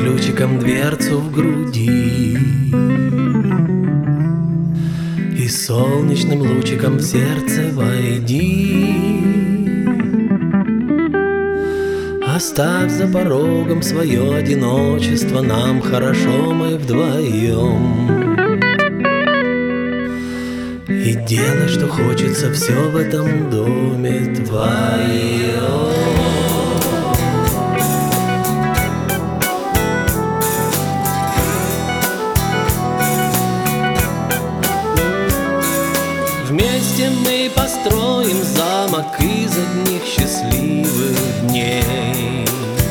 ключиком дверцу в груди и солнечным лучиком в сердце войди. Оставь за порогом свое одиночество, нам хорошо, мы вдвоем. И делай, что хочется, все в этом доме твое. Вместе мы построим замок из одних счастливых дней.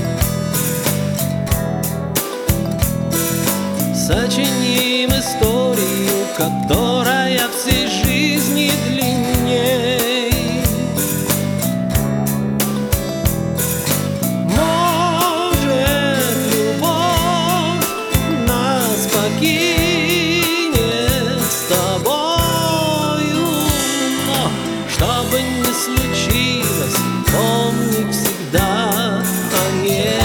Сочиним историю, которая всей жизни длинней. Может, любовь нас покинет с тобою, но что бы ни случилось, помни всегда о ней.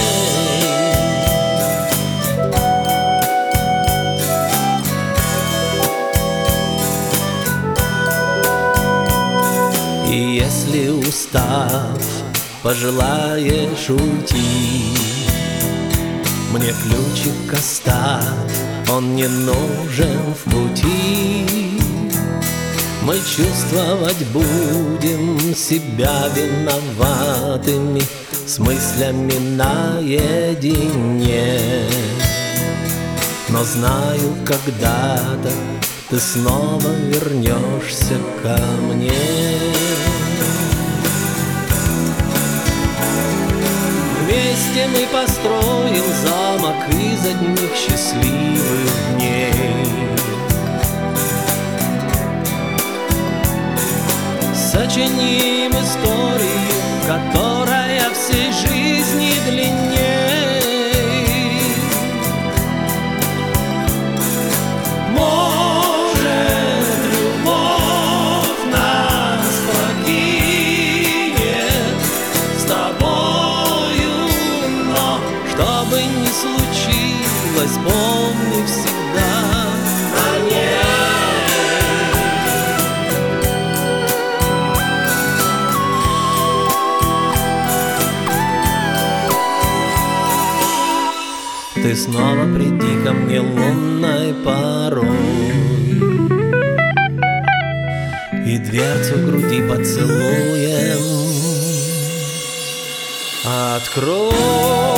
И если, устав, пожелаешь уйти, мне ключик оставь, он не нужен в пути. Мы чувствовать будем себя виноватыми, с мыслями наедине. Но знаю, когда-то ты снова вернешься ко мне. Вместе мы построим замок из одних счастливых дней. Сочиним историю, которая всей жизни длинней. Может, любовь нас покинет с тобою, но что бы ни случилось, помни всегда о ней. Ты снова приди ко мне лунной порой и дверцу в груди поцелуем открой.